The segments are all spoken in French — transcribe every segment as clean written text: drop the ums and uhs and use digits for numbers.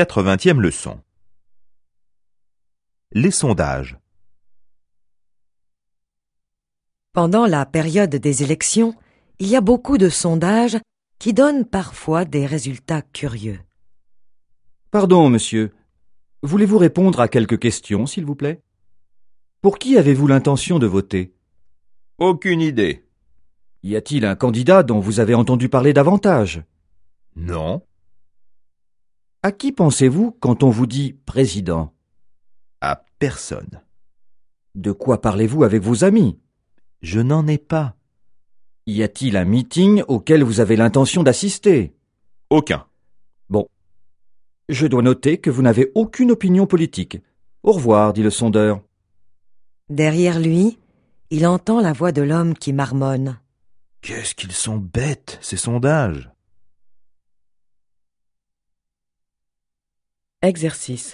80e leçon. Les sondages. Pendant la période des élections, il y a beaucoup de sondages qui donnent parfois des résultats curieux. Pardon, monsieur. Voulez-vous répondre à quelques questions, s'il vous plaît? Pour qui avez-vous l'intention de voter? Aucune idée. Y a-t-il un candidat dont vous avez entendu parler davantage? Non. À qui pensez-vous quand on vous dit président? À personne. De quoi parlez-vous avec vos amis? Je n'en ai pas. Y a-t-il un meeting auquel vous avez l'intention d'assister? Aucun. Bon. Je dois noter que vous n'avez aucune opinion politique. Au revoir, dit le sondeur. Derrière lui, il entend la voix de l'homme qui marmonne. Qu'est-ce qu'ils sont bêtes, ces sondages. Exercice.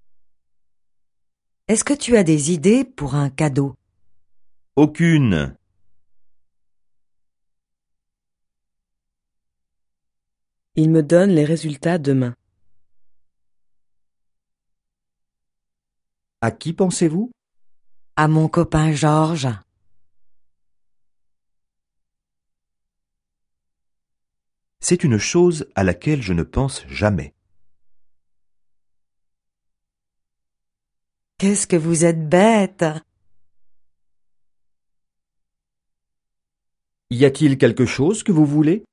Est-ce que tu as des idées pour un cadeau? Aucune. Il me donne les résultats demain. À qui pensez-vous? À mon copain Georges. C'est une chose à laquelle je ne pense jamais. Qu'est-ce que vous êtes bête! Y a-t-il quelque chose que vous voulez?